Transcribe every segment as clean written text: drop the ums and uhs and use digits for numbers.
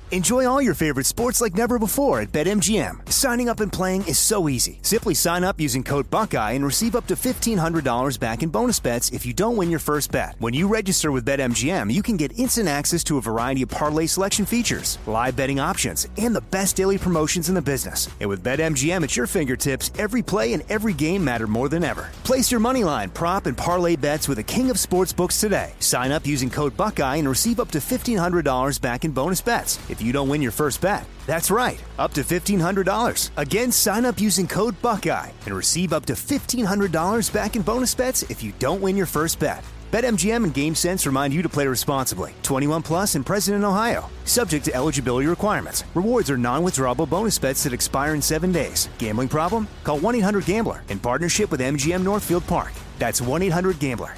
Enjoy all your favorite sports like never before at BetMGM. Signing up and playing is so easy. Simply sign up using code Buckeye and receive up to $1,500 back in bonus bets if you don't win your first bet. When you register with BetMGM, you can get instant access to a variety of parlay selection features, live betting options, and the best daily promotions in the business. And with BetMGM at your fingertips, every play and every game matter more than ever. Place your moneyline, prop, and parlay bets with the king of sportsbooks today. Sign up using code Buckeye and receive up to $1,500 back in bonus bets if you don't win your first bet. That's right, up to $1,500. Again, sign up using code Buckeye and receive up to $1,500 back in bonus bets if you don't win your first bet. BetMGM and GameSense remind you to play responsibly. 21 plus and present in Ohio. Subject to eligibility requirements. Rewards are non-withdrawable bonus bets that expire in 7 days. Gambling problem? Call 1-800-GAMBLER in partnership with MGM Northfield Park. That's 1-800-GAMBLER.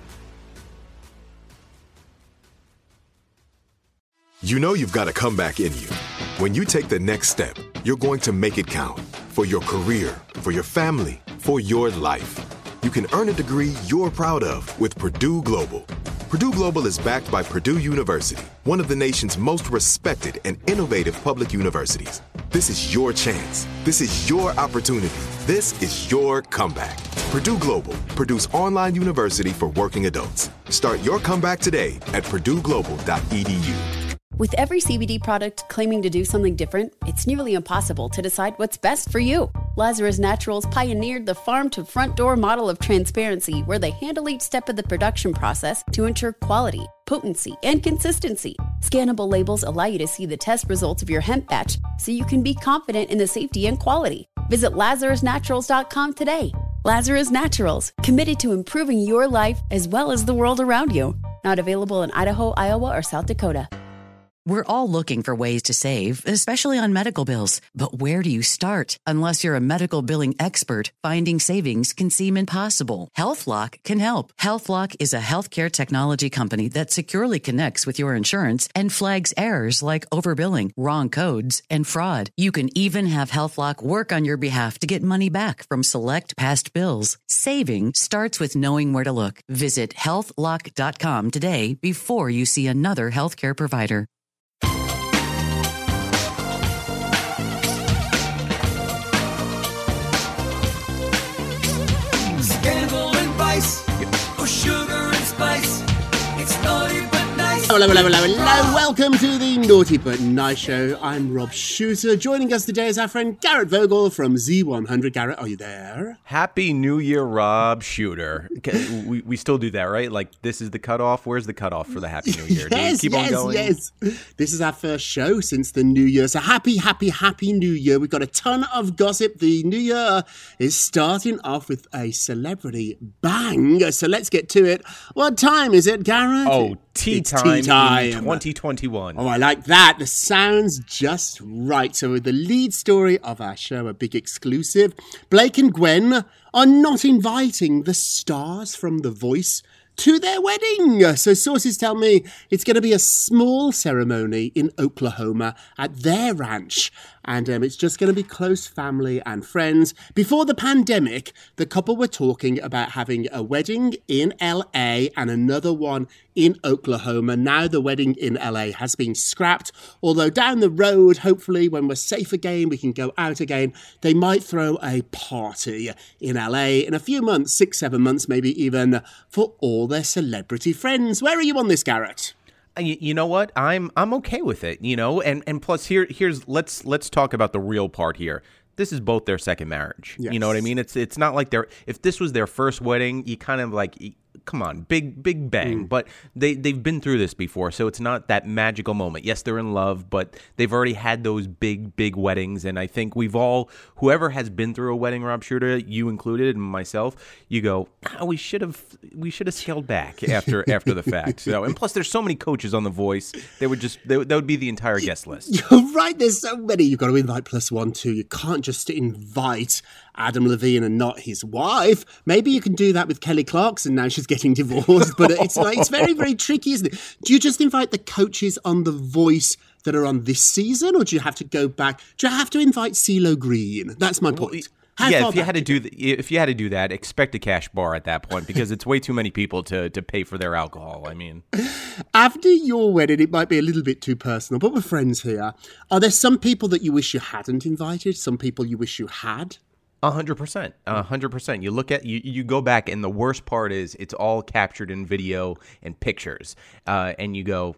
You know you've got a comeback in you. When you take the next step, you're going to make it count. For your career, for your family, for your life. You can earn a degree you're proud of with Purdue Global. Purdue Global is backed by Purdue University, one of the nation's most respected and innovative public universities. This is your chance. This is your opportunity. This is your comeback. Purdue Global, Purdue's online university for working adults. Start your comeback today at purdueglobal.edu. With every CBD product claiming to do something different, it's nearly impossible to decide what's best for you. Lazarus Naturals pioneered the farm-to-front-door model of transparency, where they handle each step of the production process to ensure quality, potency, and consistency. Scannable labels allow you to see the test results of your hemp batch, so you can be confident in the safety and quality. Visit LazarusNaturals.com today. Lazarus Naturals, committed to improving your life as well as the world around you. Not available in Idaho, Iowa, or South Dakota. We're all looking for ways to save, especially on medical bills. But where do you start? Unless you're a medical billing expert, finding savings can seem impossible. HealthLock can help. HealthLock is a healthcare technology company that securely connects with your insurance and flags errors like overbilling, wrong codes, and fraud. You can even have HealthLock work on your behalf to get money back from select past bills. Saving starts with knowing where to look. Visit healthlock.com today before you see another healthcare provider. Scandal and vice, or sugar and spice. It's naughty but nice. Hello. Welcome to the Naughty But Nice Show. I'm Rob Shooter. Joining us today is our friend Garrett Vogel from Z100. Garrett, are you there? Happy New Year, Rob Shooter. We still do that, right? Like, this is the cutoff. Where's the cutoff for the Happy New Year? Keep on going? Yes. This is our first show since the New Year. So happy New Year. We've got a ton of gossip. The New Year is starting off with a celebrity bang. So let's get to it. What time is it, Garrett? Oh, tea time in 2021. Oh, I like that. The sound's just right. So the lead story of our show, a big exclusive, Blake and Gwen are not inviting the stars from The Voice to their wedding. So sources tell me it's going to be a small ceremony in Oklahoma at their ranch. And it's just going to be close family and friends. Before the pandemic, the couple were talking about having a wedding in LA and another one in Oklahoma. Now the wedding in LA has been scrapped. Although down the road, hopefully when we're safe again, we can go out again, they might throw a party in LA in a few months, 6-7 months maybe even, for all their celebrity friends. Where are you on this, Garrett? You know what? I'm okay with it, you know, and plus here's let's talk about the real part here. This is both their second marriage. Yes. You know what I mean? It's not like if this was their first wedding, you kind of like, come on, big bang. But they've been through this before, so it's not that magical moment. Yes, they're in love, but they've already had those big weddings, and I think whoever has been through a wedding, Rob Shooter, you included, and myself, you go, we should have scaled back after the fact. So, and plus, there's so many coaches on The Voice, that would be the entire guest list. You're right. There's so many. You've got to invite +1, 2. You can't just invite Adam Levine and not his wife. Maybe you can do that with Kelly Clarkson. Now she's getting divorced, but it's very, very tricky, isn't it? Do you just invite the coaches on The Voice that are on this season, or do you have to go back? Do you have to invite CeeLo Green? That's my point. If you had to do that, expect a cash bar at that point because it's way too many people to pay for their alcohol. I mean, after your wedding, it might be a little bit too personal, but we're friends here. Are there some people that you wish you hadn't invited? Some people you wish you had? 100%. 100%. You look at you go back, and the worst part is it's all captured in video and pictures, and you go,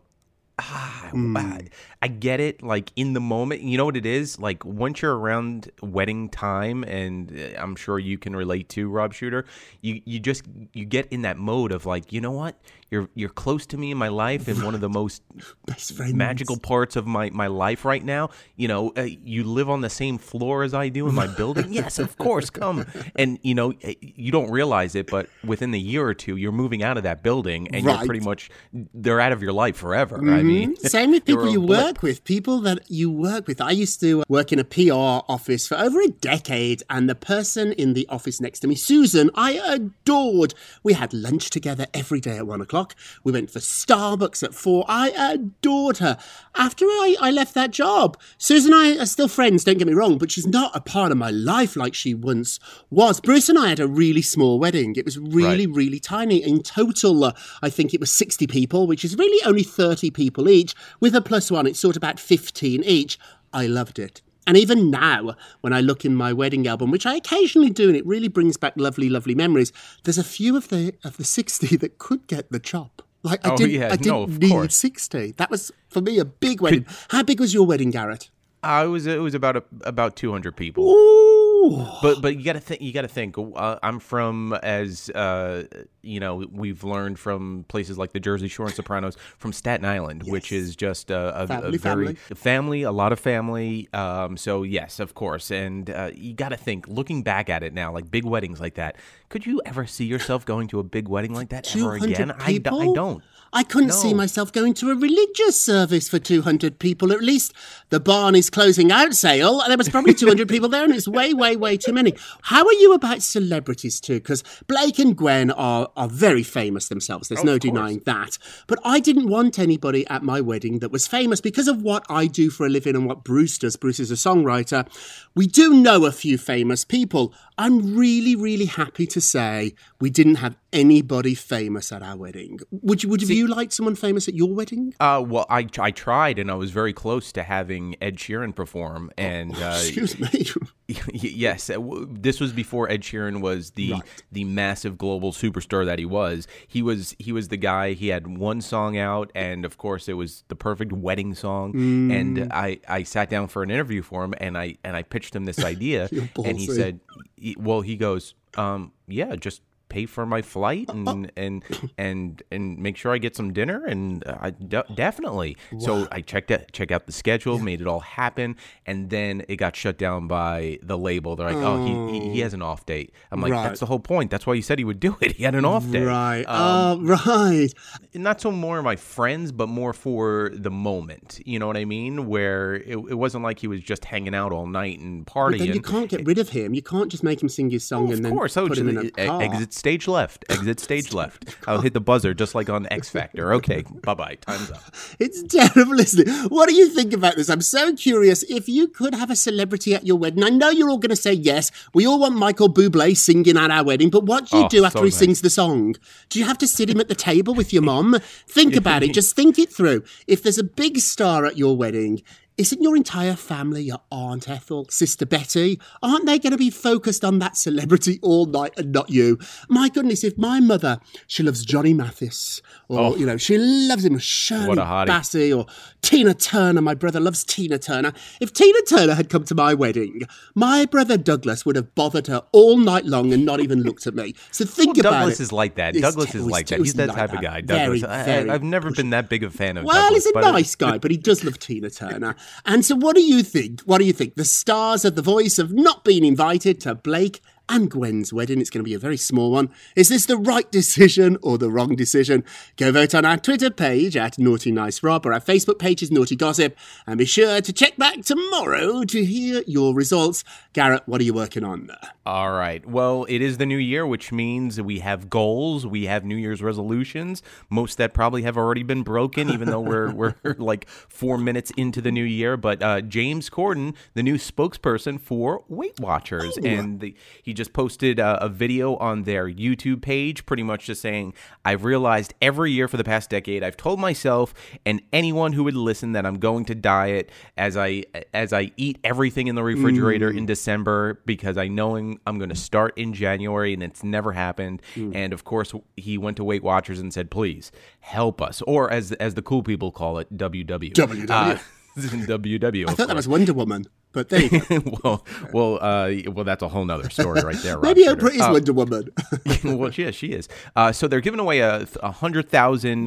I get it. Like in the moment, you know what it is? Like once you're around wedding time, and I'm sure you can relate to Rob Shooter, you get in that mode of like, you know what? You're close to me in my life, and one of the most magical parts of my life right now. You know, you live on the same floor as I do in my building. Yes, of course, come. And you know, you don't realize it, but within a year or two, you're moving out of that building, and you're pretty much they're out of your life forever. I mean, same with people you work with. People that you work with. I used to work in a PR office for over a decade, and the person in the office next to me, Susan, I adored. We had lunch together every day at 1 o'clock. We went for Starbucks at 4. I adored her. After I left that job, Susan and I are still friends, don't get me wrong, but she's not a part of my life like she once was. Bruce and I had a really small wedding. It was really tiny. In total, I think it was 60 people, which is really only 30 people each. With a +1, it's sort of about 15 each. I loved it. And even now, when I look in my wedding album, which I occasionally do, and it really brings back lovely, lovely memories, there's a few of the 60 that could get the chop. Like I didn't need 60. That was, for me, a big wedding. How big was your wedding, Garrett? It was about 200 people. Ooh. But you got to think. I'm from, as you know, we've learned from places like the Jersey Shore and Sopranos, from Staten Island, which is just a lot of family. So yes, of course, and you got to think. Looking back at it now, like big weddings like that, could you ever see yourself going to a big wedding like that ever again? I don't. I couldn't see myself going to a religious service for 200 people. At least the Barney's closing out sale, there was probably 200 people there, and it's way too many. How are you about celebrities too? Because Blake and Gwen are very famous themselves. There's no denying that. But I didn't want anybody at my wedding that was famous because of what I do for a living and what Bruce does. Bruce is a songwriter. We do know a few famous people. I'm really happy to say we didn't have anybody famous at our wedding. Would you like someone famous at your wedding? Well, I tried, and I was very close to having Ed Sheeran perform. And excuse me. Yes, this was before Ed Sheeran was the massive global superstar that he was. He was the guy. He had one song out, and of course, it was the perfect wedding song. And I sat down for an interview for him, and I pitched him this idea, and he said, "Well, he goes, yeah, just pay for my flight and make sure I get some dinner, and I definitely." Wow. So I check out the schedule, made it all happen, and then it got shut down by the label. They're like, he has an off date. I'm like, that's the whole point. That's why you said he would do it. He had an off day. Right. Not so more my friends, but more for the moment. You know what I mean? Where it wasn't like he was just hanging out all night and partying. But then you can't get rid of him. You can't just make him sing his song and then put him in a car. Exit stage left. I'll hit the buzzer just like on X Factor. Okay, bye-bye. Time's up. It's terrible, isn't it? What do you think about this? I'm so curious. If you could have a celebrity at your wedding, I know you're all going to say yes. We all want Michael Bublé singing at our wedding, but what do you do after he sings the song? Do you have to sit him at the table with your mom? Think about it. Just think it through. If there's a big star at your wedding, isn't your entire family, your Aunt Ethel, Sister Betty, aren't they going to be focused on that celebrity all night and not you? My goodness, if my mother, she loves Johnny Mathis, or, she loves him, Shirley Bassey, or Tina Turner. My brother loves Tina Turner. If Tina Turner had come to my wedding, my brother Douglas would have bothered her all night long and not even looked at me. So think about Douglas it. Is like that. Douglas is like that. He's that type of guy. Douglas. I've never been that big a fan of Douglas. Well, he's a nice guy, but he does love Tina Turner. And so what do you think? The stars of The Voice have not been invited to Blake and Gwen's wedding. It's going to be a very small one. Is this the right decision or the wrong decision? Go vote on our Twitter page at Naughty Nice Rob, or our Facebook page is Naughty Gossip, and be sure to check back tomorrow to hear your results. Garrett, what are you working on? All right. Well, it is the new year, which means we have goals. We have New Year's resolutions. Most that probably have already been broken, even though we're like 4 minutes into the new year. But James Corden, the new spokesperson for Weight Watchers, and he just posted a video on their YouTube page, pretty much just saying, I've realized every year for the past decade, I've told myself and anyone who would listen that I'm going to diet as I eat everything in the refrigerator in December, because I know I'm going to start in January, and it's never happened. And of course, he went to Weight Watchers and said, please help us, or as the cool people call it, WW. WW. I thought that was Wonder Woman, but there you go. well, that's a whole nother story right there. Maybe Oprah is Wonder Woman. Well, she is. So they're giving away 100,000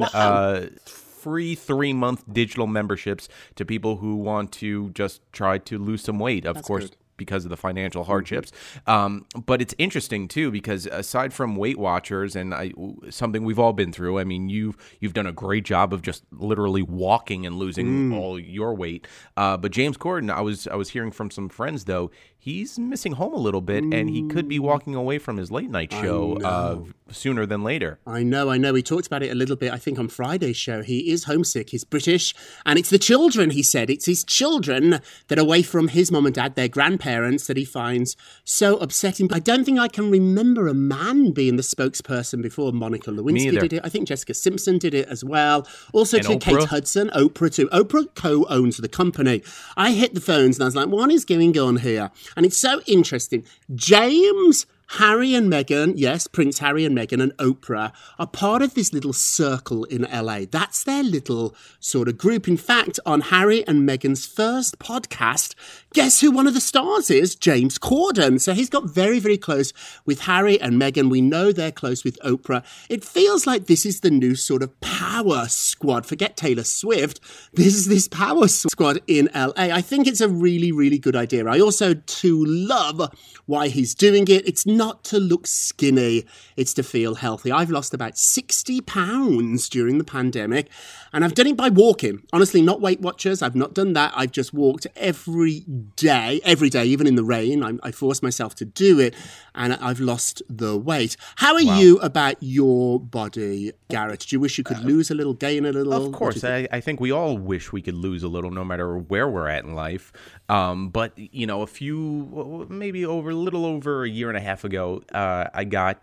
free 3-month digital memberships to people who want to just try to lose some weight. Of course, because of the financial hardships. But it's interesting, too, because aside from Weight Watchers and something we've all been through, I mean, you've done a great job of just literally walking and losing all your weight. But James Corden, I was hearing from some friends, though, he's missing home a little bit, and he could be walking away from his late night show sooner than later. I know. We talked about it a little bit, I think, on Friday's show. He is homesick. He's British, and it's the children, he said. It's his children that are away from his mum and dad, their grandparents, that he finds so upsetting. I don't think I can remember a man being the spokesperson before. Monica Lewinsky did it. I think Jessica Simpson did it as well. Also to Kate Hudson, Oprah too. Oprah co-owns the company. I hit the phones and I was like, what is going on here? And it's so interesting. James, Harry and Meghan, yes, Prince Harry and Meghan and Oprah are part of this little circle in LA. That's their little sort of group. In fact, on Harry and Meghan's first podcast, guess who one of the stars is? James Corden. So he's got very, very close with Harry and Meghan. We know they're close with Oprah. It feels like this is the new sort of power squad. Forget Taylor Swift. This is this power squad in LA. I think it's a really, really good idea. I also, too, love why he's doing it. It's not to look skinny, it's to feel healthy. I've lost about 60 pounds during the pandemic, and I've done it by walking. Honestly, not Weight Watchers. I've not done that. I've just walked every day, even in the rain. I forced myself to do it, and I've lost the weight. How are you about your body, Garrett? Do you wish you could lose a little, gain a little? Of course. I think we all wish we could lose a little, no matter where we're at in life. But, you know, maybe a little over a year and a half ago, I got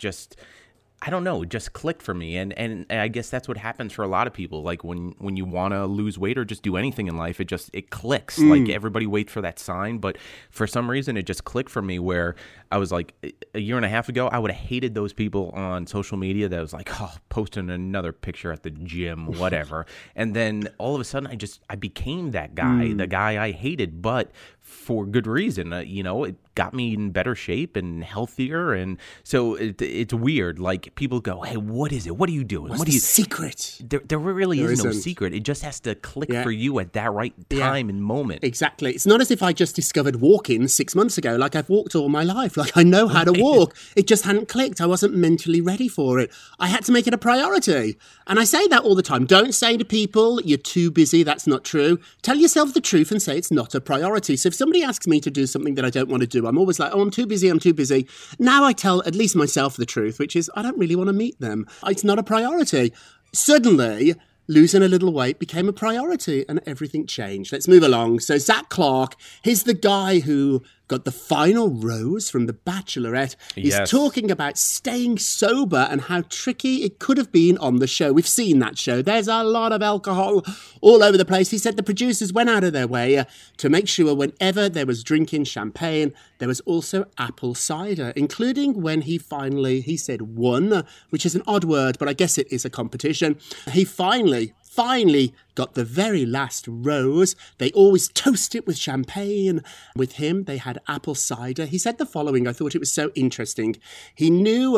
I don't know, it just clicked for me. And I guess that's what happens for a lot of people. Like when you want to lose weight or just do anything in life, it clicks. Like everybody waits for that sign. But for some reason, it just clicked for me, where I was like, a year and a half ago, I would have hated those people on social media that was like, posting another picture at the gym, whatever. And then all of a sudden, I became that guy, the guy I hated, but for good reason. It got me in better shape and healthier. And so it's weird. Like, people go, hey, what is it? What are you doing? What's the secret? There really is no secret. It just has to click for you at that right time and moment. Exactly. It's not as if I just discovered walking 6 months ago. Like, I've walked all my life. Like, I know how to walk. It just hadn't clicked. I wasn't mentally ready for it. I had to make it a priority. And I say that all the time. Don't say to people, you're too busy. That's not true. Tell yourself the truth and say it's not a priority. So if somebody asks me to do something that I don't want to do, I'm always like, I'm too busy. Now I tell at least myself the truth, which is I don't really want to meet them. It's not a priority. Suddenly, losing a little weight became a priority and everything changed. Let's move along. So Zach Clark, he's the guy who got the final rose from The Bachelorette. He's talking about staying sober and how tricky it could have been on the show. We've seen that show. There's a lot of alcohol all over the place. He said the producers went out of their way to make sure whenever there was drinking champagne, there was also apple cider, including when he said won, which is an odd word, but I guess it is a competition. He finally got the very last rose. They always toast it with champagne. With him, they had apple cider. He said the following. I thought it was so interesting. He knew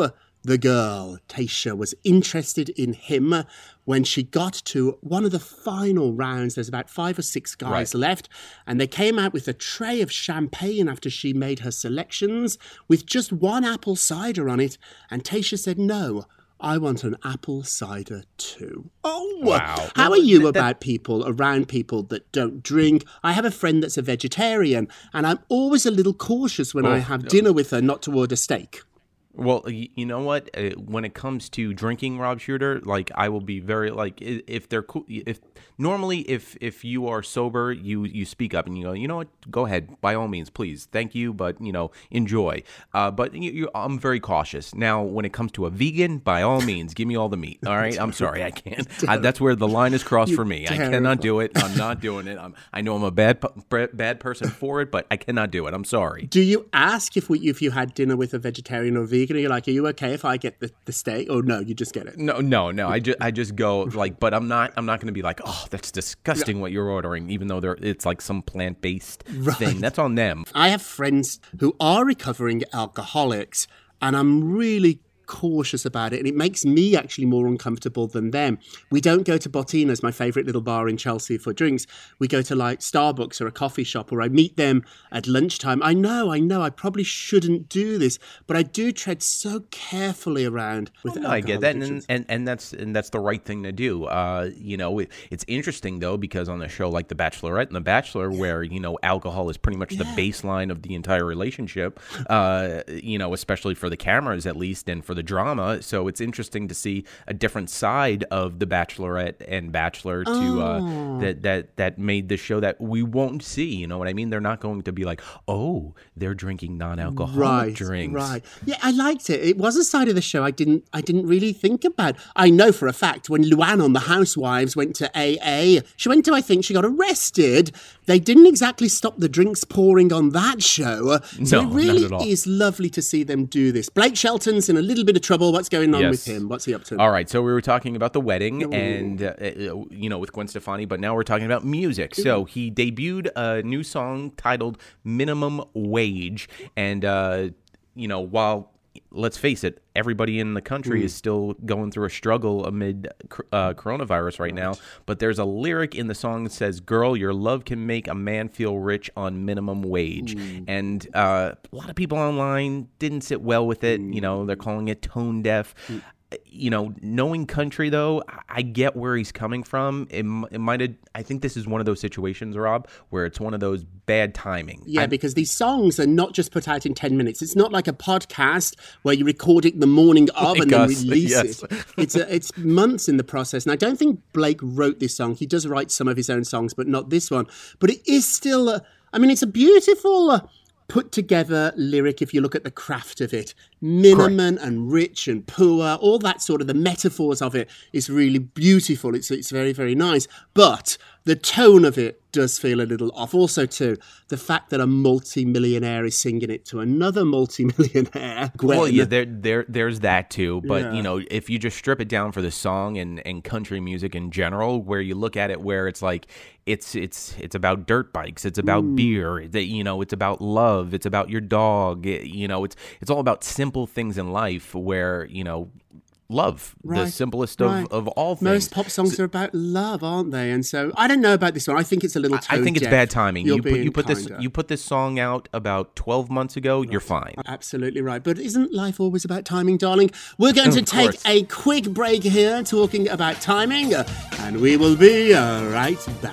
the girl, Tayshia, was interested in him when she got to one of the final rounds. There's about 5 or 6 guys left, and they came out with a tray of champagne after she made her selections with just one apple cider on it, and Tayshia said, no, I want an apple cider too. Oh, wow. How are you about people, around people that don't drink? I have a friend that's a vegetarian, and I'm always a little cautious when I have dinner with her not to order steak. Well, you know what? When it comes to drinking, Rob Shooter, like I will be very like if they're cool. If normally if you are sober, you speak up and you go, you know what? Go ahead, by all means, please, thank you, but enjoy. But I'm very cautious now when it comes to a vegan. By all means, give me all the meat. All right, I'm sorry, I can't. That's where the line is crossed for me. I cannot do it. I'm not doing it. I know I'm a bad person for it, but I cannot do it. I'm sorry. Do you ask if you had dinner with a vegetarian or vegan? Are you like, are you okay if I get the steak? Or no, you just get it? No. I just go like, but I'm not going to be like, oh, that's disgusting what you're ordering, even though it's like some plant-based thing. That's on them. I have friends who are recovering alcoholics, and I'm really cautious about it, and it makes me actually more uncomfortable than them. We don't go to Bottina's, my favourite little bar in Chelsea, for drinks. We go to like Starbucks or a coffee shop, or I meet them at lunchtime. I know, I probably shouldn't do this, but I do tread so carefully around with alcohol. I get that, and that's the right thing to do. It's interesting though, because on a show like The Bachelorette and The Bachelor, where alcohol is pretty much the baseline of the entire relationship, especially for the cameras at least, and for the drama. So it's interesting to see a different side of The Bachelorette and Bachelor that made the show that we won't see. You know what I mean? They're not going to be like, oh, they're drinking non-alcoholic drinks. Right. Yeah, I liked it. It was a side of the show I didn't really think about. I know for a fact when Luann on The Housewives went to AA, I think she got arrested. They didn't exactly stop the drinks pouring on that show. So it really is lovely to see them do this. Blake Shelton's in a little bit of trouble. What's going on with him? What's he up to? All right, so we were talking about the wedding and with Gwen Stefani, but now we're talking about music. So he debuted a new song titled Minimum Wage, and while let's face it, everybody in the country is still going through a struggle amid coronavirus right now. But there's a lyric in the song that says, girl, your love can make a man feel rich on minimum wage. And a lot of people online didn't sit well with it. They're calling it tone deaf. Knowing Country, though, I get where he's coming from. I think this is one of those situations, Rob, where it's one of those bad timing. Yeah, because these songs are not just put out in 10 minutes. It's not like a podcast where you record it the morning of and then release it. It's months in the process. And I don't think Blake wrote this song. He does write some of his own songs, but not this one. But it is still, it's a beautiful put together lyric if you look at the craft of it. Minimum and rich and poor, all that sort of, the metaphors of it is really beautiful. It's very, very nice. But the tone of it does feel a little off. Also, too, the fact that a multi-millionaire is singing it to another multi-millionaire. Gwen. Well, yeah, there's that too. But, if you just strip it down for the song and country music in general, where you look at it where it's like, it's about dirt bikes, it's about beer, it's about love, it's about your dog, it's all about simple things in life where, love, the simplest of all things. Most pop songs are about love, aren't they? And so I don't know about this one. I think it's a little tone I think it's deaf. bad timing. You put this song out about 12 months ago. Right. You're fine. Absolutely right. But isn't life always about timing, darling? We're going to take a quick break here, talking about timing, and we will be right back.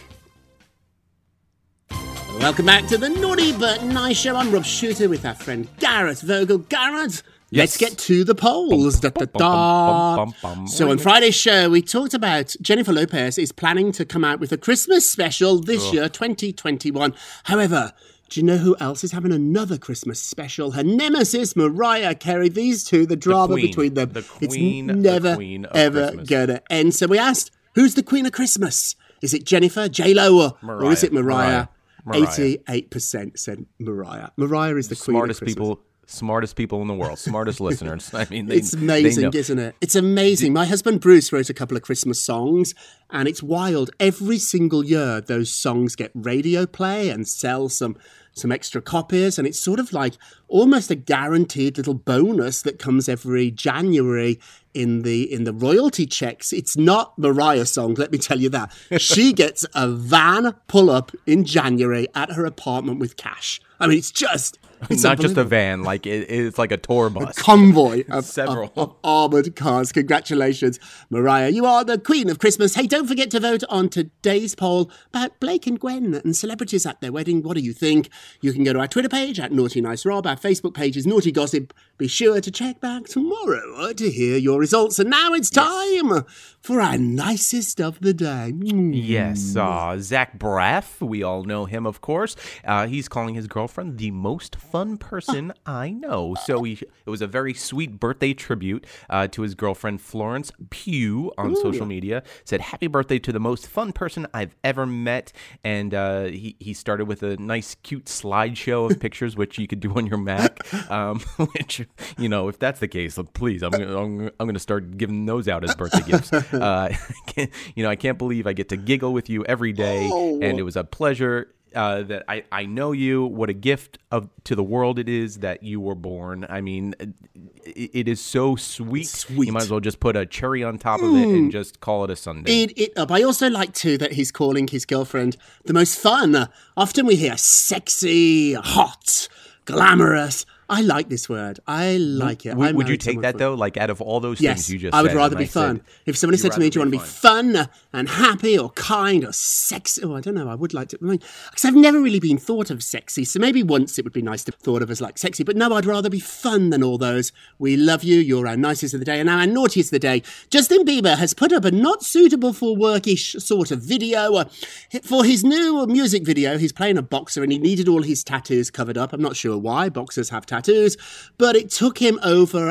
Welcome back to the Naughty But Nice Show. I'm Rob Shooter with our friend Gareth Vogel. Gareth, let's get to the polls. So on Friday's show, we talked about Jennifer Lopez is planning to come out with a Christmas special this year, 2021. However, do you know who else is having another Christmas special? Her nemesis, Mariah Carey. These two, the drama between them, it's never, ever going to end. So we asked, who's the Queen of Christmas? Is it Jennifer, J-Lo, or is it Mariah? 88% said Mariah. Mariah is the Queen of Christmas. smartest people in the world, smartest listeners. I mean, it's amazing, isn't it? It's amazing. My husband Bruce wrote a couple of Christmas songs, and it's wild. Every single year, those songs get radio play and sell some extra copies, and it's sort of like almost a guaranteed little bonus that comes every January in the royalty checks. It's not Mariah's song, let me tell you that. She gets a van pull-up in January at her apartment with cash. I mean, it's not just a van, like it's like a tour bus. A convoy of armoured cars. Congratulations, Mariah. You are the queen of Christmas. Hey, don't forget to vote on today's poll about Blake and Gwen and celebrities at their wedding. What do you think? You can go to our Twitter page at Naughty Nice Rob. Our Facebook page is Naughty Gossip. Be sure to check back tomorrow to hear your results. And now it's time for our nicest of the day. Yes, Zach Braff. We all know him, of course. He's calling his girlfriend the most fun person I know. So it was a very sweet birthday tribute to his girlfriend Florence Pugh on social media. Said, "Happy birthday to the most fun person I've ever met." And he started with a nice, cute slideshow of pictures, which you could do on your Mac. Which, if that's the case, please, I'm gonna start giving those out as birthday gifts. I can't believe I get to giggle with you every day, and it was a pleasure. That I know you. What a gift to the world it is that you were born. I mean, it is so sweet. You might as well just put a cherry on top of it and just call it a Sunday. Eat it up. I also like, too, that he's calling his girlfriend the most fun. Often we hear sexy, hot, glamorous. I like this word. I like it. Would you take that, though? Like, out of all those things you just said? I would rather be fun. If somebody said to me, do you want to be fun and happy or kind or sexy? Oh, I don't know. I would like to. Because I've never really been thought of sexy. So maybe once it would be nice to be thought of as like sexy. But no, I'd rather be fun than all those. We love you. You're our nicest of the day. And now our naughtiest of the day. Justin Bieber has put up a not suitable for workish sort of video. For his new music video, he's playing a boxer and he needed all his tattoos covered up. I'm not sure why. Boxers have tattoos, but it took him over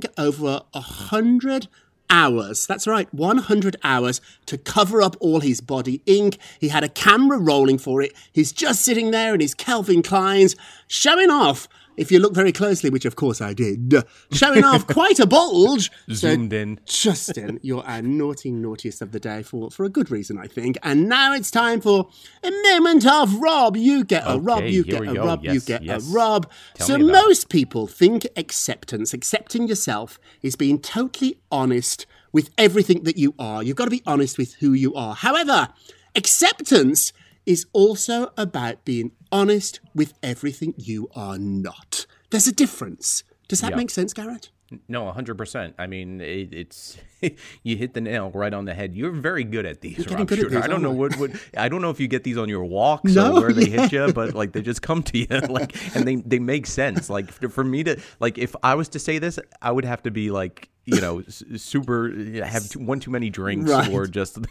100 hours. That's right, 100 hours to cover up all his body ink. He had a camera rolling for it. He's just sitting there in his Calvin Kleins, showing off, if you look very closely, which of course I did, showing off quite a bulge. Zoomed in. Justin, you're our naughtiest of the day for a good reason, I think. And now it's time for a moment of Rob. You get a Rob, you get a Rob, you get a Rob. So most people think accepting yourself is being totally honest with everything that you are. You've got to be honest with who you are. However, acceptance is also about being honest with everything you are not. There's a difference. Does that make sense, Garrett? No, 100%. I mean, it's you hit the nail right on the head. You're very good at these, Rob. I don't know I don't know if you get these on your walks or where they hit you, but like they just come to you, like, and they make sense. Like for me to, like, if I was to say this, I would have to be like, super, have one too many drinks, or just,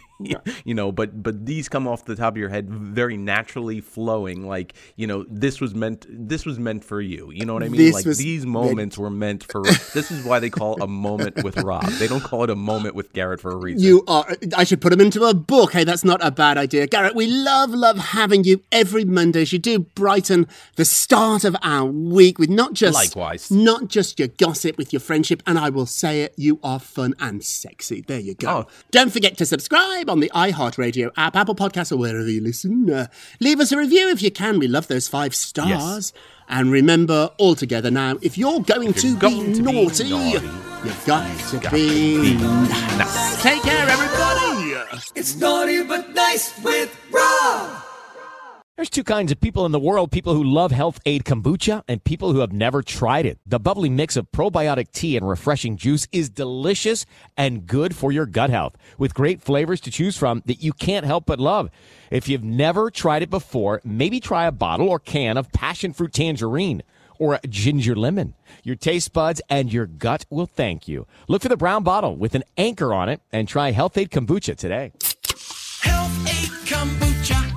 but these come off the top of your head very naturally flowing. Like, this was meant for you. You know what I mean? Like these moments were meant for, this is why they call a moment with Rob. They don't call it a moment with Garrett for a reason. I should put them into a book. Hey, that's not a bad idea. Garrett, we love having you every Monday. You do brighten the start of our week with not just your gossip, with your friendship, and I will say it, you are fun and sexy. There you go. Don't forget to subscribe on the iHeartRadio app, Apple Podcasts, or wherever you listen. Leave us a review if you can. We love those 5 stars. Yes. And remember, all together now, if you're going to be naughty, you've got to be nice. Take care, everybody. It's Naughty But Nice with Rob. There's 2 kinds of people in the world, people who love Health Aid Kombucha and people who have never tried it. The bubbly mix of probiotic tea and refreshing juice is delicious and good for your gut health, with great flavors to choose from that you can't help but love. If you've never tried it before, maybe try a bottle or can of passion fruit tangerine or a ginger lemon. Your taste buds and your gut will thank you. Look for the brown bottle with an anchor on it and try Health Aid Kombucha today. Health Aid Kombucha.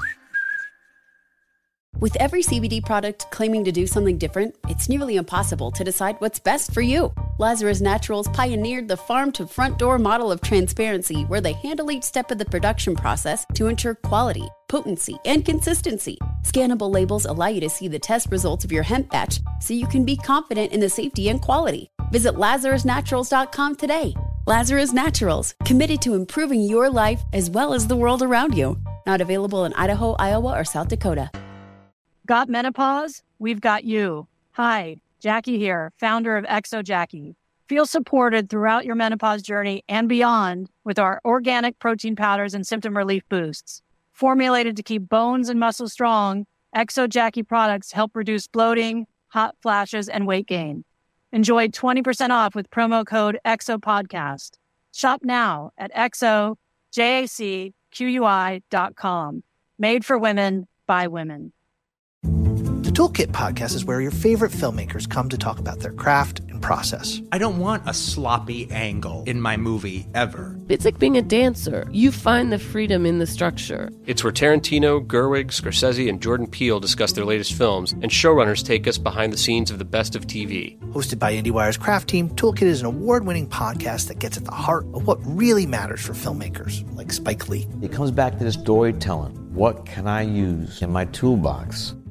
With every CBD product claiming to do something different, it's nearly impossible to decide what's best for you. Lazarus Naturals pioneered the farm-to-front-door model of transparency, where they handle each step of the production process to ensure quality, potency, and consistency. Scannable labels allow you to see the test results of your hemp batch so you can be confident in the safety and quality. Visit LazarusNaturals.com today. Lazarus Naturals, committed to improving your life as well as the world around you. Not available in Idaho, Iowa, or South Dakota. Got menopause? We've got you. Hi, Jackie here, founder of Exo Jackie. Feel supported throughout your menopause journey and beyond with our organic protein powders and symptom relief boosts. Formulated to keep bones and muscles strong, Exo Jackie products help reduce bloating, hot flashes, and weight gain. Enjoy 20% off with promo code EXOPODCAST. Shop now at exojacqui.com. Made for women, by women. The Toolkit Podcast is where your favorite filmmakers come to talk about their craft and process. I don't want a sloppy angle in my movie ever. It's like being a dancer. You find the freedom in the structure. It's where Tarantino, Gerwig, Scorsese, and Jordan Peele discuss their latest films, and showrunners take us behind the scenes of the best of TV. Hosted by IndieWire's craft team, Toolkit is an award-winning podcast that gets at the heart of what really matters for filmmakers, like Spike Lee. It comes back to the storytelling. What can I use in my toolbox